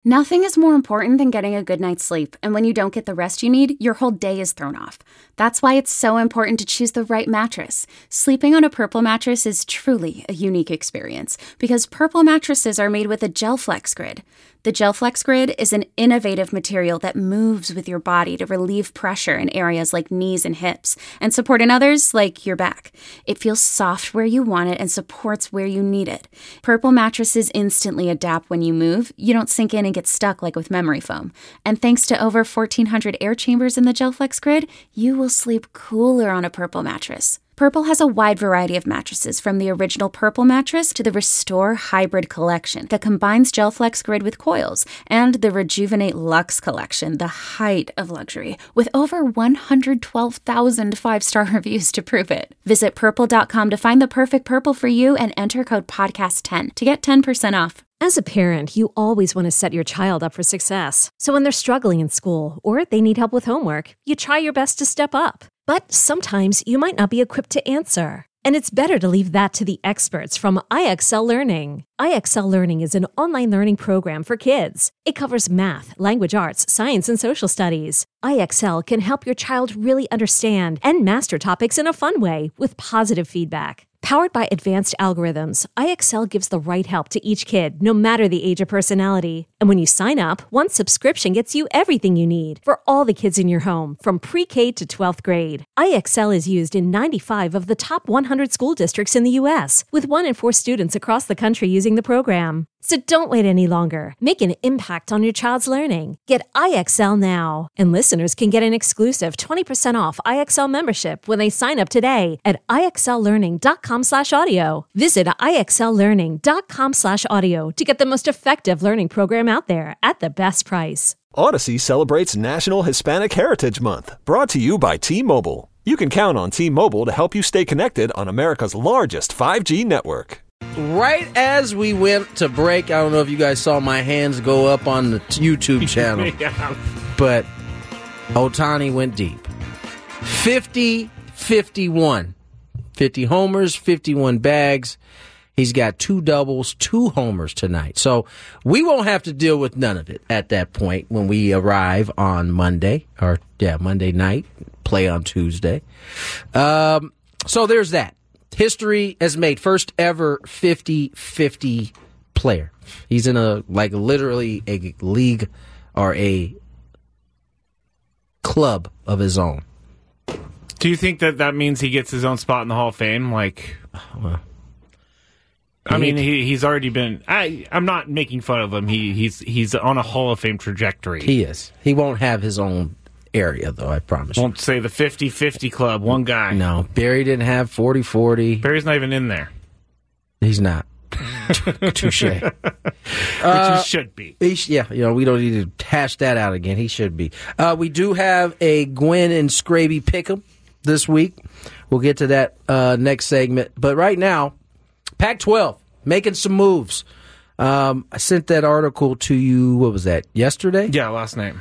Nothing is more important than getting a good night's sleep, and when you don't get the rest you need, your whole day is thrown off. That's why it's so important to choose the right mattress. Sleeping on a Purple mattress is truly a unique experience because Purple mattresses are made with a GelFlex Grid. The GelFlex Grid is an innovative material that moves with your body to relieve pressure in areas like knees and hips and support in others like your back. It feels soft where you want it and supports where you need it. Purple mattresses instantly adapt when you move. You don't sink in and get stuck like with memory foam. And thanks to over 1,400 air chambers in the GelFlex Grid, you will sleep cooler on a Purple mattress. Purple has a wide variety of mattresses, from the original Purple mattress to the Restore Hybrid collection that combines GelFlex Grid with coils, and the Rejuvenate Luxe collection, the height of luxury, with over 112,000 five-star reviews to prove it. Visit Purple.com to find the perfect Purple for you and enter code PODCAST10 to get 10% off. As a parent, you always want to set your child up for success. So when they're struggling in school or they need help with homework, you try your best to step up. But sometimes you might not be equipped to answer. And it's better to leave that to the experts from IXL Learning. IXL Learning is an online learning program for kids. It covers math, language arts, science, and social studies. IXL can help your child really understand and master topics in a fun way with positive feedback. Powered by advanced algorithms, IXL gives the right help to each kid, no matter the age or personality. And when you sign up, one subscription gets you everything you need for all the kids in your home, from pre-K to 12th grade. IXL is used in 95 of the top 100 school districts in the U.S., with 1 in 4 students across the country using the program. So don't wait any longer. Make an impact on your child's learning. Get IXL now. And listeners can get an exclusive 20% off IXL membership when they sign up today at IXLlearning.com/audio. Visit IXLlearning.com/audio to get the most effective learning program out there at the best price. Odyssey celebrates National Hispanic Heritage Month, brought to you by T-Mobile. You can count on T-Mobile to help you stay connected on America's largest 5G network. Right as we went to break, I don't know if you guys saw my hands go up on the YouTube channel, but Ohtani went deep. 50-51. 50 homers, 51 bags. He's got 2 doubles, 2 homers tonight. So we won't have to deal with none of it at that point when we arrive on Monday, Monday night, play on Tuesday. So there's that. History has made first ever 50-50 player. He's in literally a league or a club of his own. Do you think that means he gets his own spot in the Hall of Fame? He's already been. I'm not making fun of him. He's on a Hall of Fame trajectory. He is. He won't have his own area, though, I promise. Won't say the 50-50 club, one guy. No, Barry didn't have 40-40. Barry's not even in there. He's not. Touche. Which he should be. We don't need to hash that out again. He should be. We do have a Gwen and Scraby pick'em this week. We'll get to that next segment. But right now, Pac-12 making some moves. I sent that article to you, what was that, yesterday? Yeah, last night.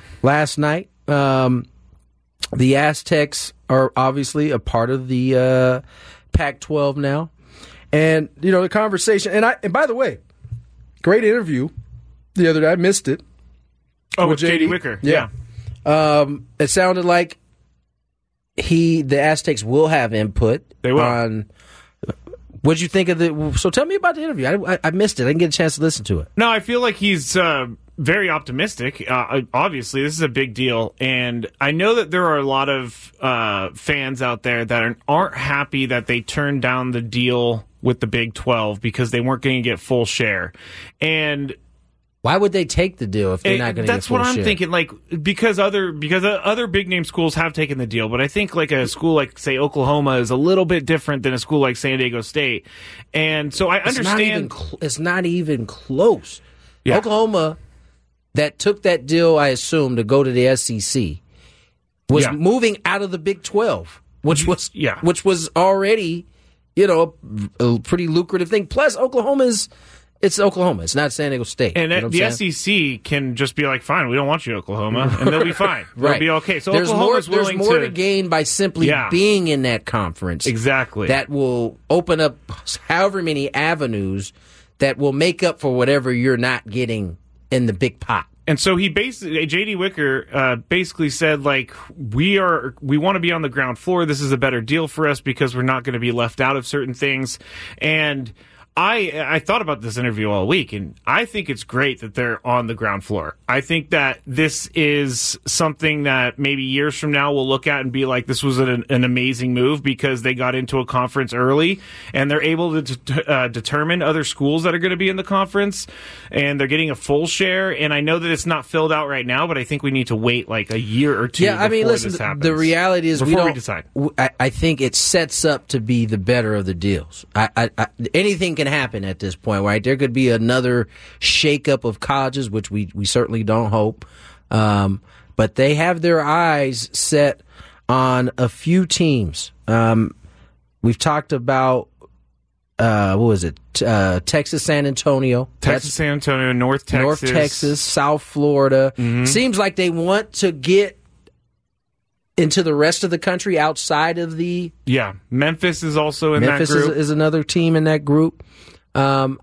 The Aztecs are obviously a part of the Pac-12 now. And, the conversation, and by the way, great interview the other day. I missed it. Oh, with J.D. Wicker. Yeah. It sounded like the Aztecs will have input. They will. On what'd you think of so tell me about the interview. I missed it. I didn't get a chance to listen to it. No, I feel like he's very optimistic. Obviously, this is a big deal, and I know that there are a lot of fans out there that aren't happy that they turned down the deal with the Big 12 because they weren't going to get full share. And why would they take the deal if they're not going to get full share? That's what I'm thinking. Because other big name schools have taken the deal, but I think a school like, say, Oklahoma is a little bit different than a school like San Diego State, and so I understand it's not even close. Yeah. Oklahoma, that took that deal, I assume, to go to the SEC, was moving out of the Big 12, which was already a pretty lucrative thing. Plus, it's Oklahoma. It's not San Diego State. And the SEC can just be like, fine, we don't want you, Oklahoma, and they'll be fine. Right. They'll be okay. So there's Oklahoma's more willing to gain by simply being in that conference. Exactly. That will open up however many avenues that will make up for whatever you're not getting in the big pot. And so J.D. Wicker basically said, like, we want to be on the ground floor. This is a better deal for us because we're not going to be left out of certain things. And I thought about this interview all week, and I think it's great that they're on the ground floor. I think that this is something that maybe years from now we'll look at and be like, this was an amazing move because they got into a conference early, and they're able to determine other schools that are going to be in the conference, and they're getting a full share. And I know that it's not filled out right now, but I think we need to wait like a year or two before this happens. The reality is we decide. I think it sets up to be the better of the deals. Anything can happen at this point, right? There could be another shakeup of colleges, which we certainly don't hope. But they have their eyes set on a few teams. We've talked about, Texas, San Antonio. San Antonio, North Texas, South Florida. Mm-hmm. Seems like they want to get into the rest of the country outside of the... Yeah, Memphis is also in that group. Memphis is another team in that group. I'm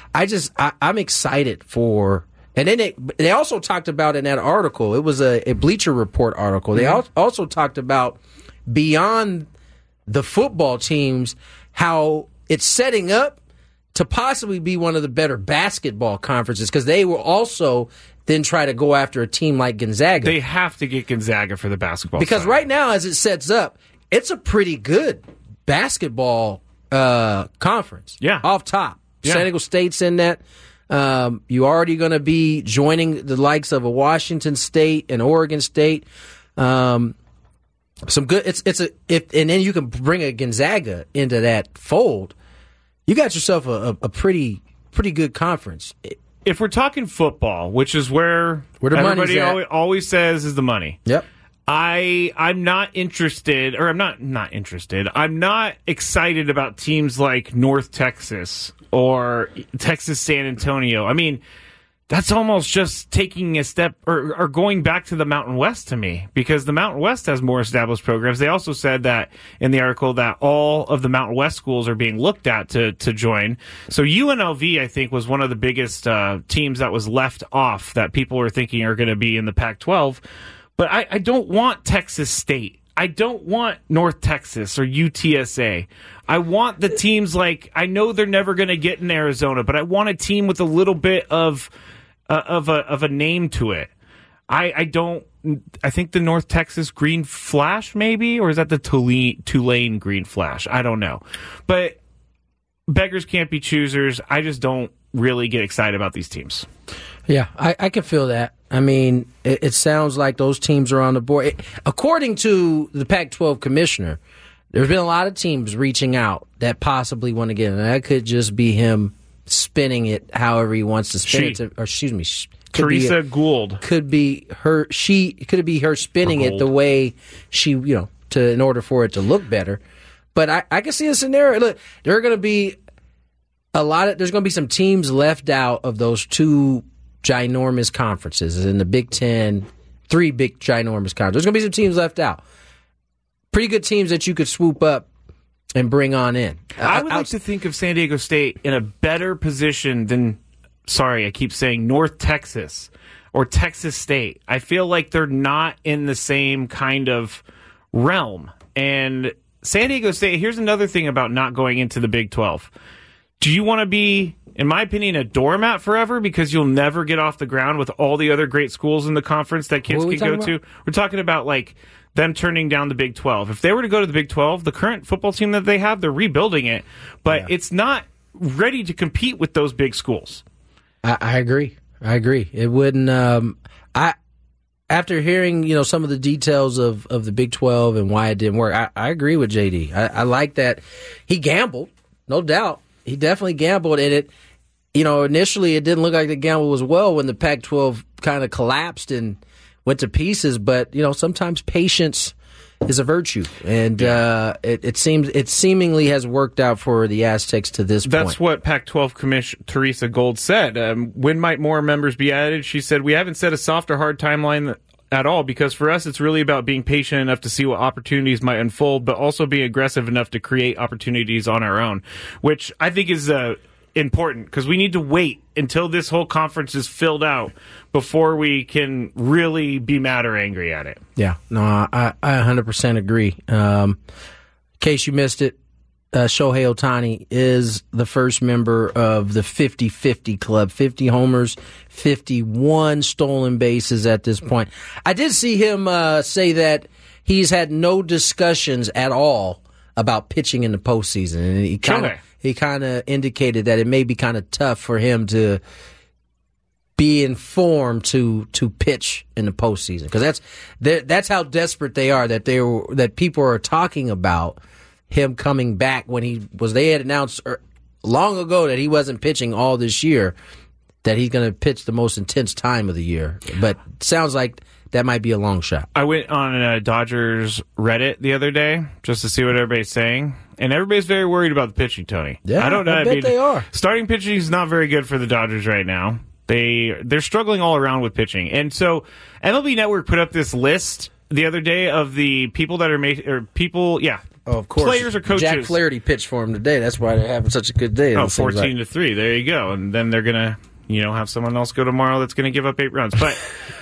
excited for... And then they also talked about in that article, it was a Bleacher Report article, they also talked about beyond the football teams, how it's setting up to possibly be one of the better basketball conferences, because they will also then try to go after a team like Gonzaga. They have to get Gonzaga for the basketball because side. Right now, as it sets up, it's a pretty good basketball conference. Yeah. Off top. Yeah. San Diego State's in that. You're already going to be joining the likes of a Washington State and Oregon State. Some good. And then you can bring a Gonzaga into that fold. You got yourself a pretty good conference. If we're talking football, which is where the everybody always says is the money. Yep. I'm not interested, or I'm not interested. I'm not excited about teams like North Texas or Texas San Antonio. I mean, that's almost just taking a step or going back to the Mountain West to me, because the Mountain West has more established programs. They also said that in the article that all of the Mountain West schools are being looked at to join. So UNLV, I think, was one of the biggest teams that was left off that people are thinking are going to be in the Pac-12. But I don't want Texas State. I don't want North Texas or UTSA. I want the teams like, I know they're never going to get in Arizona, but I want a team with a little bit of a name to it. I think the North Texas Green Flash, maybe, or is that the Tulane Green Flash? I don't know. But beggars can't be choosers. I just don't really get excited about these teams. Yeah, I can feel that. I mean, it sounds like those teams are on the board. According to the Pac-12 commissioner, there's been a lot of teams reaching out that possibly want to get in. And that could just be him spinning it however he wants to spin it. Or excuse me, Teresa Gould. Could be her. Could be her spinning it the way she, in order for it to look better. But I can see a scenario. Look, there are going to be there's going to be some teams left out of those two ginormous conferences in the Big Ten, 3 big ginormous conferences. There's going to be some teams left out. Pretty good teams that you could swoop up and bring on in. I would like to think of San Diego State in a better position than, I keep saying North Texas or Texas State. I feel like they're not in the same kind of realm. And San Diego State, here's another thing about not going into the Big 12. Do you want to be, in my opinion, a doormat forever because you'll never get off the ground with all the other great schools in the conference that kids can go to? We're talking about like them turning down the Big 12. If they were to go to the Big 12, the current football team that they have, they're rebuilding it, but it's not ready to compete with those big schools. I agree. It wouldn't. After hearing some of the details of the Big 12 and why it didn't work, I agree with JD. I like that he gambled, no doubt. He definitely gambled, and it, initially it didn't look like the gamble was well when the Pac-12 kind of collapsed and went to pieces. But sometimes patience is a virtue, and it seemingly has worked out for the Aztecs to this point. That's what Pac-12 Commissioner Teresa Gould said. When might more members be added? She said, "We haven't set a soft or hard timeline at all, because for us it's really about being patient enough to see what opportunities might unfold, but also being aggressive enough to create opportunities on our own," which I think is important because we need to wait until this whole conference is filled out before we can really be mad or angry at it. Yeah, no, I 100% agree. In case you missed it, Shohei Ohtani is the first member of the 50-50 club. 50 homers, 51 stolen bases at this point. I did see him say that he's had no discussions at all about pitching in the postseason, and he kind of indicated that it may be kind of tough for him to be informed to pitch in the postseason, because that's how desperate they are, that people are talking about him coming back when they had announced long ago that he wasn't pitching all this year, that he's going to pitch the most intense time of the year. But it sounds like that might be a long shot. I went on Dodgers Reddit the other day just to see what everybody's saying, and everybody's very worried about the pitching, Tony. Yeah, I bet they are. Starting pitching is not very good for the Dodgers right now. They're struggling all around with pitching. And so MLB Network put up this list the other day of the people that are Oh, of course. Players or coaches. Jack Flaherty pitched for him today. That's why they're having such a good day. 14-3. There you go. And then they're going to, have someone else go tomorrow that's going to give up 8 runs. But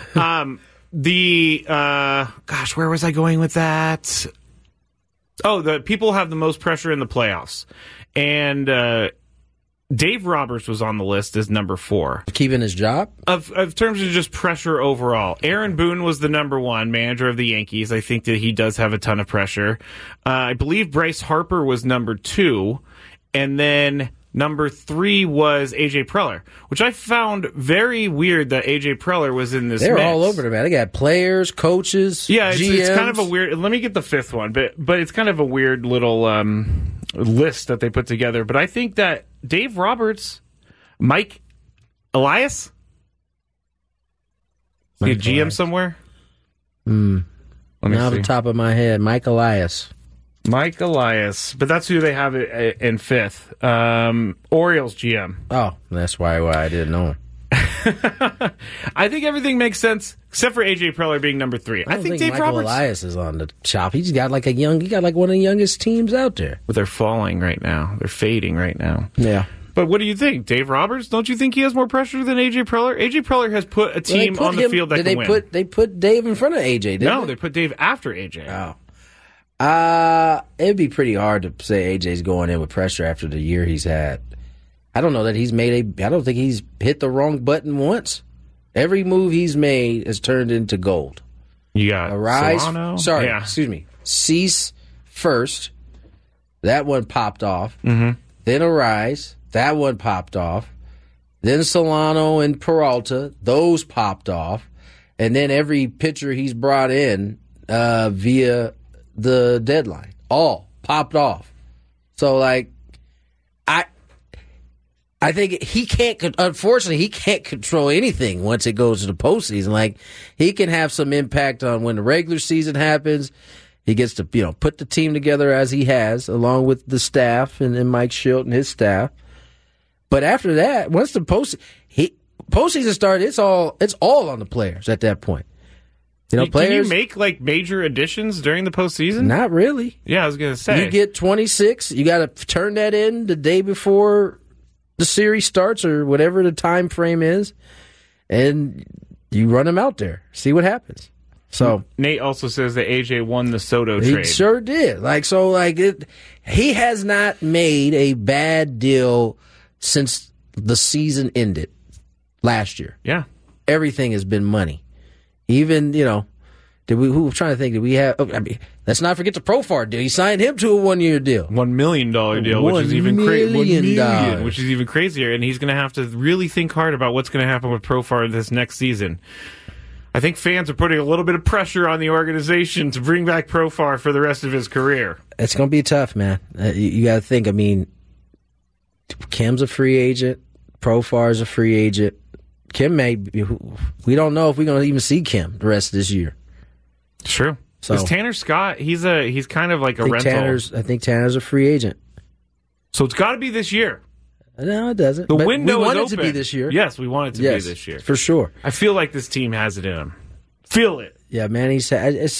where was I going with that? Oh, the people have the most pressure in the playoffs. And Dave Roberts was on the list as number 4. Keeping his job? Of terms of just pressure overall. Aaron Boone was the number 1, manager of the Yankees. I think that he does have a ton of pressure. I believe Bryce Harper was number 2. And then number 3 was A.J. Preller, which I found very weird that A.J. Preller was in this They're mix. all over there, man. They got players, coaches, yeah, GMs. It's kind of a weird... Let me get the 5th one, but it's kind of a weird little list that they put together. But I think that Dave Roberts, Mike Elias? Is he a GM somewhere? Let me see. Off the top of my head, Mike Elias. Mike Elias. But that's who they have in 5th. Orioles GM. Oh, that's why I didn't know. I think everything makes sense, except for A.J. Preller being number 3. I think Dave Michael Elias is on the chop. He got one of the youngest teams out there. But they're falling right now. They're fading right now. Yeah. But what do you think? Dave Roberts, don't you think he has more pressure than A.J. Preller? A.J. Preller has put a team on the field that can win. They put Dave in front of A.J., didn't they put Dave after A.J. Oh. It'd be pretty hard to say A.J.'s going in with pressure after the year he's had. I don't know that I don't think he's hit the wrong button once. Every move he's made has turned into gold. You got Solano? Cease first. That one popped off. Mm-hmm. Then Arise. That one popped off. Then Solano and Peralta. Those popped off. And then every pitcher he's brought in via the deadline. All popped off. So, I think unfortunately, he can't control anything once it goes to the postseason. He can have some impact on when the regular season happens. He gets to, put the team together as he has, along with the staff and Mike Schilt and his staff. But after that, once the postseason started, it's all on the players at that point. Players. Can you make major additions during the postseason? Not really. Yeah, I was going to say. You get 26. You got to turn that in the day before the series starts or whatever the time frame is, and you run him out there, see what happens. So Nate also says that AJ won the Soto trade. He sure did. He has not made a bad deal since the season ended last year. Yeah, everything has been money. Even did we have? Let's not forget the Profar deal. He signed him to a 1-year deal, $1 million deal, which is even $1 which is even crazier. And he's going to have to really think hard about what's going to happen with Profar this next season. I think fans are putting a little bit of pressure on the organization to bring back Profar for the rest of his career. It's going to be tough, man. You got to think. I mean, Kim's a free agent. Profar's a free agent. Kim we don't know if we're going to even see Kim the rest of this year. True. So is Tanner Scott? He's kind of like a rental. I think Tanner's a free agent. So it's got to be this year. No, it doesn't. The window we want is it to be this year. Yes, we want it to be this year for sure. I feel like this team has it in them. Feel it. Yeah, man.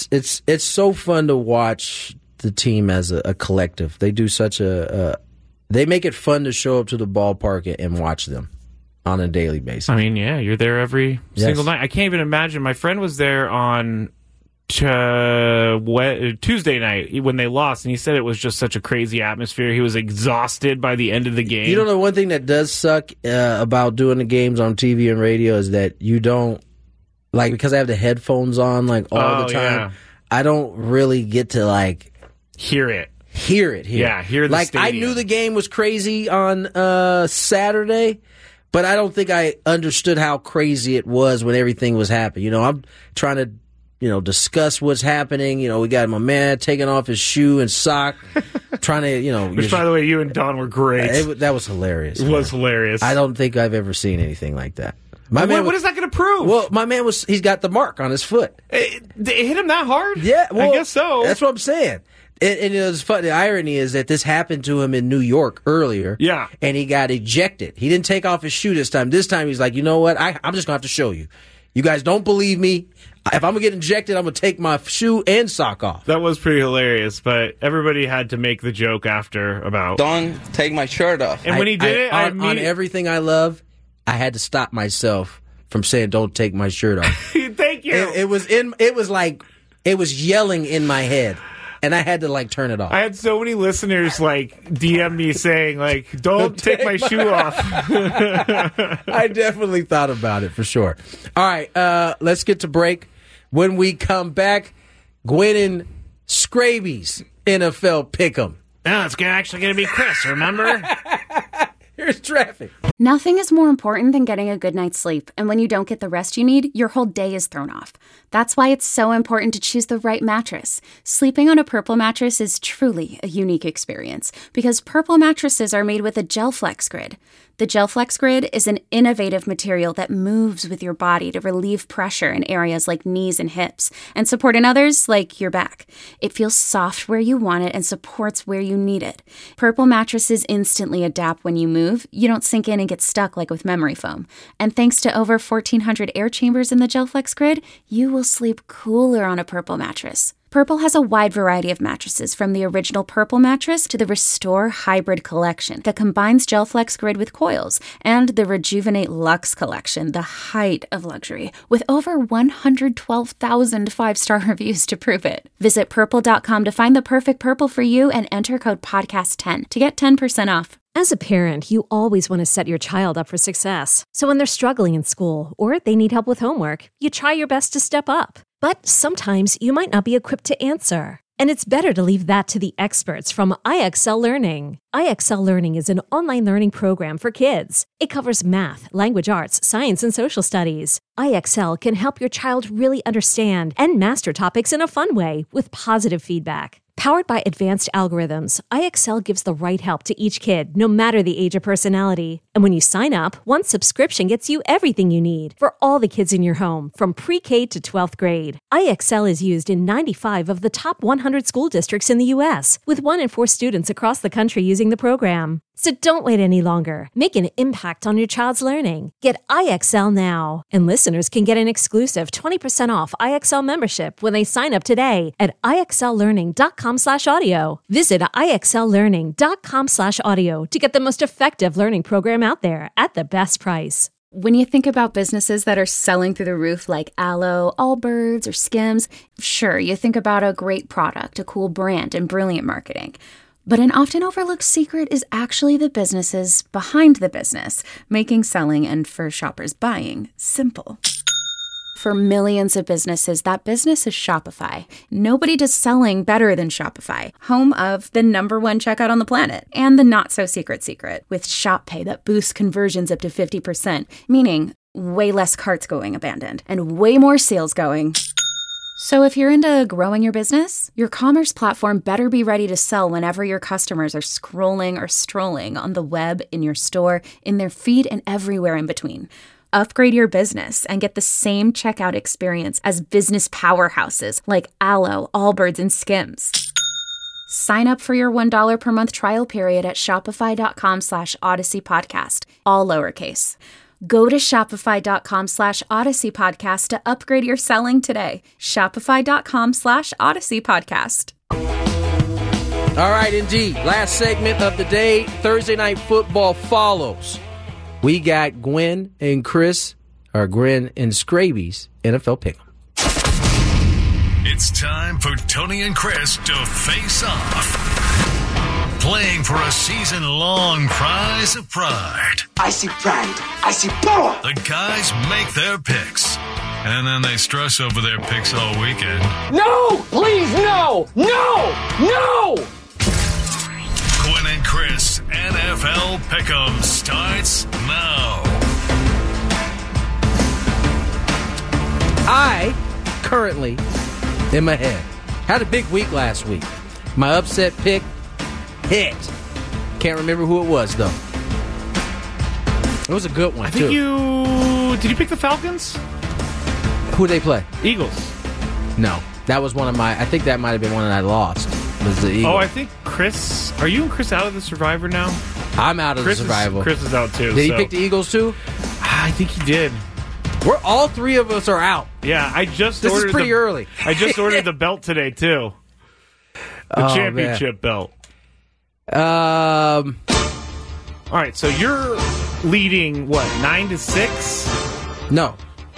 It's so fun to watch the team as a collective. They do such a They make it fun to show up to the ballpark and watch them on a daily basis. I mean, yeah, you're there every single night. I can't even imagine. My friend was there on Tuesday night when they lost, and he said it was just such a crazy atmosphere. He was exhausted by the end of the game. You know, the one thing that does suck about doing the games on TV and radio is that you don't, like, because I have the headphones on, like, all the time, yeah. I don't really get to, like, hear it. Yeah, hear the like, stadium. I knew the game was crazy on Saturday, but I don't think I understood how crazy it was when everything was happening. You know, I'm trying to, discuss what's happening. We got my man taking off his shoe and sock, trying to, Which, by the way, you and Don were great. That was hilarious. It was hilarious. I don't think I've ever seen anything like that. What is that going to prove? Well, my man he's got the mark on his foot. It hit him that hard? Yeah, well, I guess so. That's what I'm saying. And it's funny. The irony is that this happened to him in New York earlier. Yeah. And he got ejected. He didn't take off his shoe this time. This time he's like, you know what? I'm just going to have to show you. You guys don't believe me. If I'm going to get ejected, I'm going to take my shoe and sock off. That was pretty hilarious, but everybody had to make the joke after about... Don't take my shirt off. And when he did it... On Everything I Love, I had to stop myself from saying, don't take my shirt off. Thank you. It was yelling in my head. And I had to, like, turn it off. I had so many listeners, like, DM me saying, like, don't take my shoe off. I definitely thought about it, for sure. All right, let's get to break. When we come back, Gwen and Scraby's NFL Pick'em. No, it's actually going to be Chris, remember? Here's traffic. Nothing is more important than getting a good night's sleep, and when you don't get the rest you need, your whole day is thrown off. That's why it's so important to choose the right mattress. Sleeping on a Purple mattress is truly a unique experience, because Purple mattresses are made with a GelFlex Grid. The GelFlex Grid is an innovative material that moves with your body to relieve pressure in areas like knees and hips, and support in others like your back. It feels soft where you want it and supports where you need it. Purple mattresses instantly adapt when you move. You don't sink in and get stuck like with memory foam. And thanks to over 1,400 air chambers in the GelFlex Grid, you will sleep cooler on a Purple mattress. Purple has a wide variety of mattresses, from the original Purple mattress to the Restore Hybrid collection that combines GelFlex Grid with coils, and the Rejuvenate Luxe collection, the height of luxury, with over 112,000 five-star reviews to prove it. Visit Purple.com to find the perfect Purple for you and enter code PODCAST10 to get 10% off. As a parent, you always want to set your child up for success. So when they're struggling in school or they need help with homework, you try your best to step up. But sometimes you might not be equipped to answer. And it's better to leave that to the experts from IXL Learning. IXL Learning is an online learning program for kids. It covers math, language arts, science, and social studies. IXL can help your child really understand and master topics in a fun way with positive feedback. Powered by advanced algorithms, IXL gives the right help to each kid, no matter the age or personality. And when you sign up, one subscription gets you everything you need for all the kids in your home, from pre-K to 12th grade. IXL is used in 95 of the top 100 school districts in the U.S., with 1 in 4 students across the country using the program. So don't wait any longer. Make an impact on your child's learning. Get IXL now. And listeners can get an exclusive 20% off IXL membership when they sign up today at IXLlearning.com/audio. Visit IXLlearning.com/audio to get the most effective learning program out there at the best price. When you think about businesses that are selling through the roof like Aloe, Allbirds, or Skims, sure, you think about a great product, a cool brand, and brilliant marketing. But an often overlooked secret is actually the businesses behind the business, making selling and, for shoppers, buying simple. For millions of businesses, that business is Shopify. Nobody does selling better than Shopify, home of the #1 checkout on the planet, and the not-so-secret secret, with Shop Pay that boosts conversions up to 50%, meaning way less carts going abandoned, and way more sales going. So if you're into growing your business, your commerce platform better be ready to sell whenever your customers are scrolling or strolling on the web, in your store, in their feed, and everywhere in between. Upgrade your business and get the same checkout experience as business powerhouses like Aloe, Allbirds, and Skims. Sign up for your $1 per month trial period at shopify.com/Odyssey Podcast, all lowercase. Go to shopify.com/Odyssey Podcast to upgrade your selling today. Shopify.com/Odyssey Podcast. All right, indeed. Last segment of the day. Thursday Night Football follows. We got Gwen and Scraby's NFL Pick'em. It's time for Tony and Chris to face off. Playing for a season-long prize of pride. I see pride. I see power. The guys make their picks, and then they stress over their picks all weekend. No! Please, no! No! No! Gwen and Chris NFL Pick'em starts now. I currently, in my head, had a big week last week. My upset pick hit. Can't remember who it was, though. It was a good one, Did you pick the Falcons? Who they play? Eagles. No. That was one of my... I think that might have been one that I lost. Was the Eagles. Oh, I think Chris... Are you and Chris out of the Survivor now? I'm out of the Survivor. Chris is out, too. Did he pick the Eagles, too? I think he did. We're all three of us are out. Yeah, I just This ordered... is pretty early. I just ordered the belt today, too. The championship belt. All right, so you're leading, what, 9-6? No.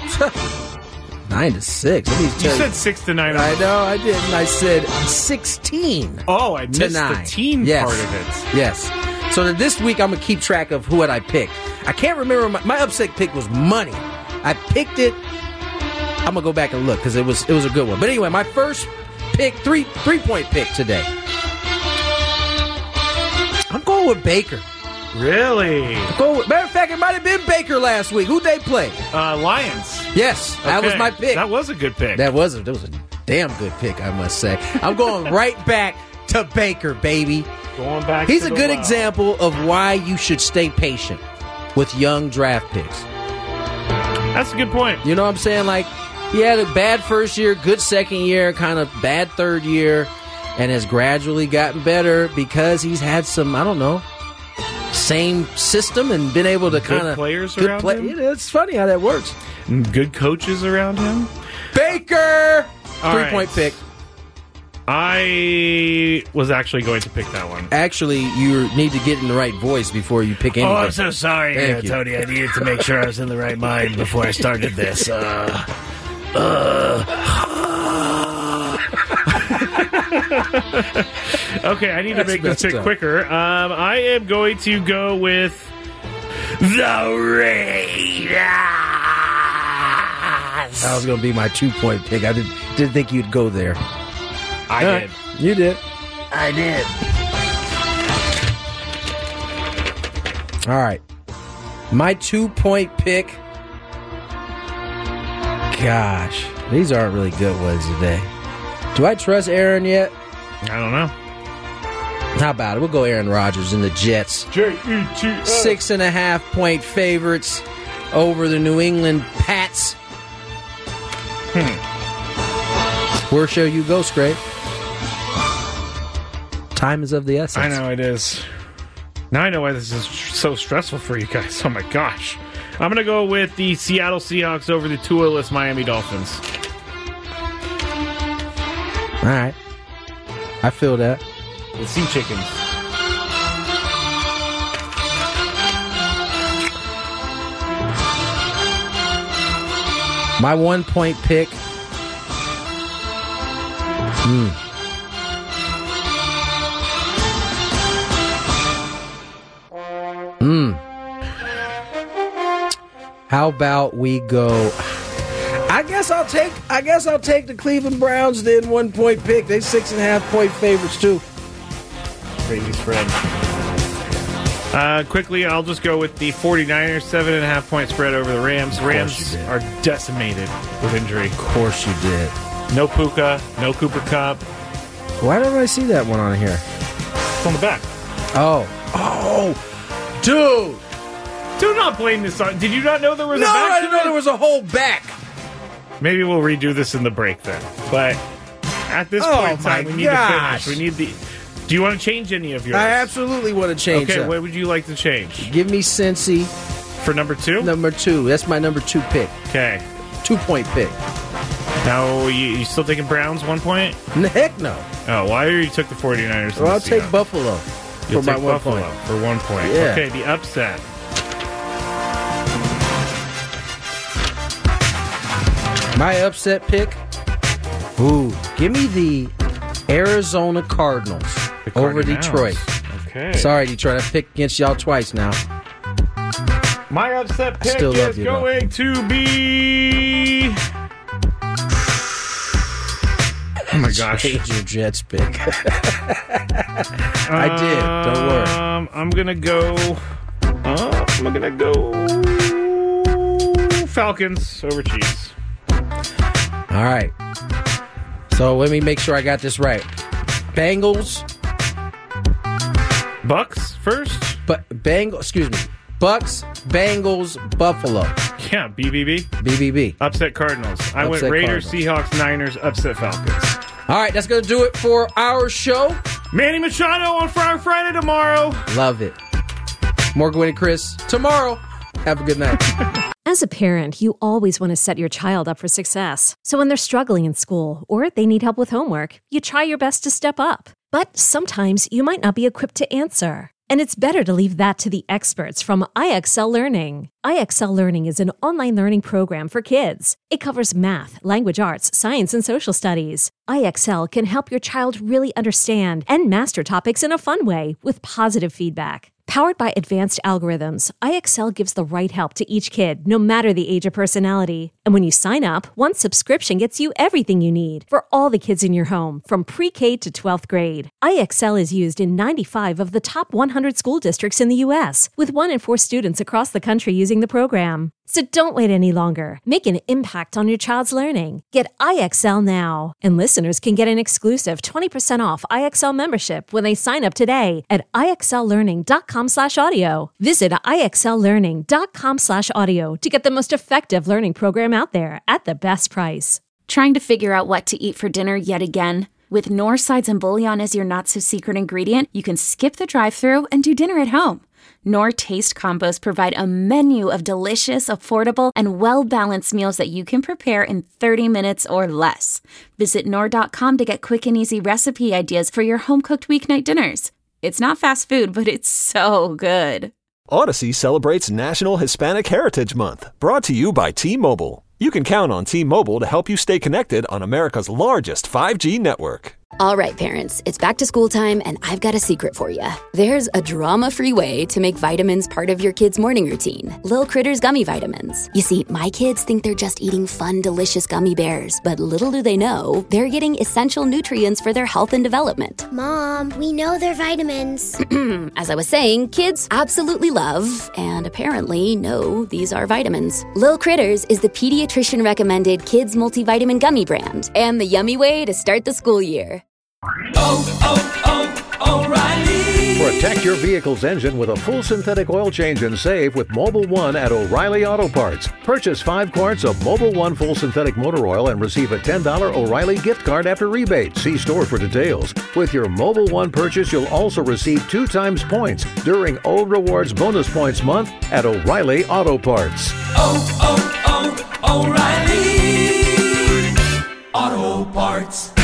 9-6. You said 6-9. I know, I didn't. I said 16. Oh, I missed 9. the team Yes. part of it. Yes. So that this week I'm going to keep track of who I picked. I can't remember. My upset pick was money. I picked it. I'm going to go back and look because it was a good one. But anyway, my first pick, three-point pick today. I'm going with Baker. Really? Matter of fact, it might have been Baker last week. Who'd they play? Lions. Yes, that was my pick. That was a good pick. That was a damn good pick, I must say. I'm going right back to Baker, baby. Going back. He's a good example of why you should stay patient with young draft picks. That's a good point. You know what I'm saying? Like, he had a bad first year, good second year, kind of bad third year, and has gradually gotten better because he's had some, I don't know, same system and been able to kind of... players around him? It's funny how that works. Good coaches around him. Baker! All 3-point pick. I was actually going to pick that one. Actually, you need to get in the right voice before you pick anything. Oh, I'm so sorry, Thank you. Tony. I needed to make sure I was in the right mind before I started this. Okay, I need to make this pick quicker. I am going to go with the Raiders. That was going to be my 2-point pick. I didn't think you'd go there. I did. You did. I did. All right. My 2-point pick. Gosh, these aren't really good ones today. Do I trust Aaron yet? I don't know. How about it? We'll go Aaron Rodgers and the Jets. J-E-T-S. 6.5-point favorites over the New England Pats. Where shall you go, Scrape? Time is of the essence. I know it is. Now I know why this is so stressful for you guys. Oh my gosh. I'm going to go with the Seattle Seahawks over the Tua-less Miami Dolphins. All right. I feel that. The Sea Chickens. My 1-point pick. How about we go? I guess I'll take the Cleveland Browns then 1-point pick. They 6.5-point favorites too. Crazy spread. Quickly, I'll just go with the 49ers 7.5-point spread over the Rams. Rams are decimated with injury. Of course you did. No Puka, no Cooper Kupp. Why don't I see that one on here? It's on the back. Oh, dude. Do not blame this on. Did you not know there was a back? No, I didn't know there was a whole back. Maybe we'll redo this in the break then. But at this point in time, we need to finish. We need the. Do you want to change any of yours? I absolutely want to change. Okay, them. what would you like to change? Give me Cincy for number 2. Number 2. That's my number 2 pick. Okay, 2-point pick. Now, you still taking Browns 1 point? Heck no. Oh, why you took the 49ers? Well, I'll take Buffalo. You'll for take my 1 Buffalo point. for 1 point. Yeah. Okay, the upset. My upset pick? Ooh, give me the Arizona Cardinals over Detroit. Okay. Sorry, Detroit. I picked against y'all twice now. My upset pick Still love is you, going to be... Oh my gosh. Change your Jets pick. I did. Don't worry. I'm gonna go Falcons over Chiefs. All right. So let me make sure I got this right. Bengals. Bucks first? Bucks, Bengals, Buffalo. Yeah, BBB. BBB. Upset Cardinals. I went Upset Raiders, Cardinals. Seahawks, Niners, upset Falcons. All right, that's going to do it for our show. Manny Machado on Friday tomorrow. Love it. More Gwen and Chris tomorrow. Have a good night. As a parent, you always want to set your child up for success. So when they're struggling in school or they need help with homework, you try your best to step up. But sometimes you might not be equipped to answer. And it's better to leave that to the experts from IXL Learning. IXL Learning is an online learning program for kids. It covers math, language arts, science, and social studies. IXL can help your child really understand and master topics in a fun way with positive feedback. Powered by advanced algorithms, IXL gives the right help to each kid, no matter the age or personality. And when you sign up, one subscription gets you everything you need for all the kids in your home, from pre-K to 12th grade. IXL is used in 95 of the top 100 school districts in the U.S., with 1 in 4 students across the country using the program. So don't wait any longer. Make an impact on your child's learning. Get IXL now. And listeners can get an exclusive 20% off IXL membership when they sign up today at IXLlearning.com/audio. Visit IXLlearning.com/audio to get the most effective learning program out there at the best price. Trying to figure out what to eat for dinner yet again? With Knorr sides and bouillon as your not-so-secret ingredient, you can skip the drive-thru and do dinner at home. Knorr Taste Combos provide a menu of delicious, affordable, and well-balanced meals that you can prepare in 30 minutes or less. Visit Knorr.com to get quick and easy recipe ideas for your home-cooked weeknight dinners. It's not fast food, but it's so good. Odyssey celebrates National Hispanic Heritage Month, brought to you by T-Mobile. You can count on T-Mobile to help you stay connected on America's largest 5G network. All right, parents, it's back to school time, and I've got a secret for you. There's a drama-free way to make vitamins part of your kid's morning routine. Lil Critters Gummy Vitamins. You see, my kids think they're just eating fun, delicious gummy bears, but little do they know, they're getting essential nutrients for their health and development. Mom, we know they're vitamins. As I was saying, kids absolutely love, and apparently know, these are vitamins. Lil Critters is the pediatrician-recommended kids multivitamin gummy brand, and the yummy way to start the school year. O'Reilly. Protect your vehicle's engine with a full synthetic oil change and save with Mobil 1 at O'Reilly Auto Parts. Purchase 5 quarts of Mobil 1 full synthetic motor oil and receive a $10 O'Reilly gift card after rebate. See store for details. With your Mobil 1 purchase, you'll also receive 2 times points during O Rewards Bonus Points Month at O'Reilly Auto Parts. O'Reilly Auto Parts.